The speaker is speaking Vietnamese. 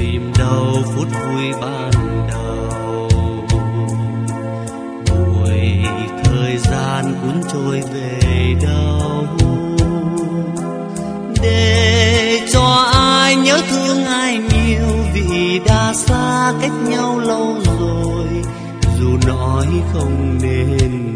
tìm đâu phút vui ban đầu. Buổi thời gian cuốn trôi về đâu, để cho ai nhớ thương ai nhiều, vì đã xa cách nhau lâu rồi, dù nói không nên